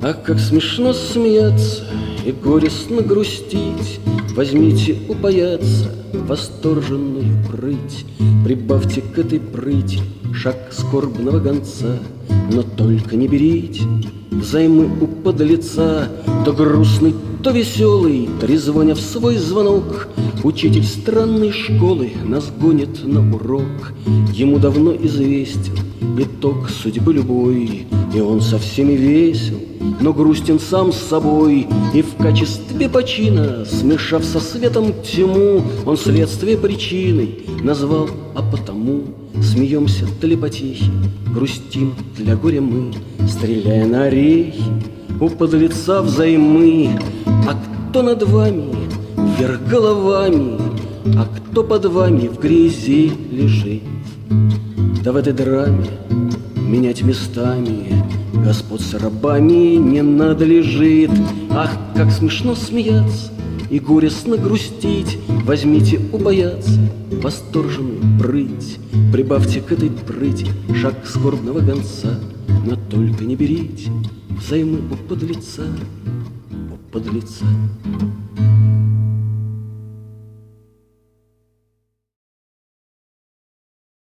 Ах, как смешно смеяться и горестно грустить. Возьмите упаяться восторженную прыть, прибавьте к этой прыти шаг скорбного гонца, но только не берите взаймы у подлеца. То грустный, то веселый, трезвоня в свой звонок, учитель странной школы нас гонит на урок. Ему давно известен итог судьбы любой, и он со всеми весел, но грустен сам с собой. И в качестве почина, смешав со светом тьму, он следствие причиной назвал, а потому смеемся для потехи, грустим для горя мы, стреляя на орехи у подлеца взаймы. А кто над вами вверх головами, а кто под вами в грязи лежит? Да в этой драме менять местами господ с рабами не надлежит. Ах, как смешно смеяться и горестно грустить. Возьмите упаяться восторженную прыть, прибавьте к этой прыти шаг скорбного гонца, но только не берите взаймы у подлеца, у подлеца.